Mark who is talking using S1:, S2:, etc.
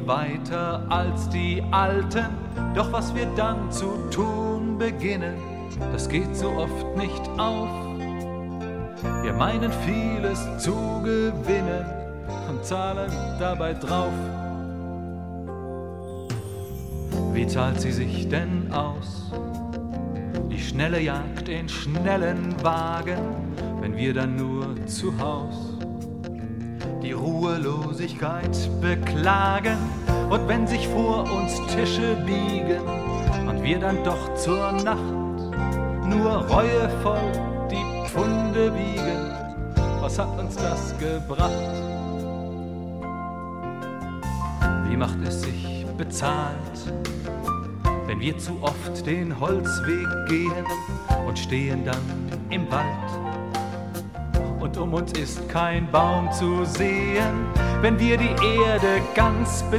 S1: weiter als die Alten. Doch was wir dann zu tun beginnen, das geht so oft nicht auf. Wir meinen vieles zu gewinnen und zahlen dabei drauf. Wie zahlt sie sich denn aus? Die schnelle Jagd in schnellen Wagen, wenn wir dann nur zu Haus die Ruhelosigkeit beklagen. Und wenn sich vor uns Tische biegen und wir dann doch zur Nacht nur reuevoll die Pfunde wiegen, was hat uns das gebracht? Wie macht es sich bezahlt, wenn wir zu oft den Holzweg gehen und stehen dann im Wald? Und um uns ist kein Baum zu sehen, wenn wir die Erde ganz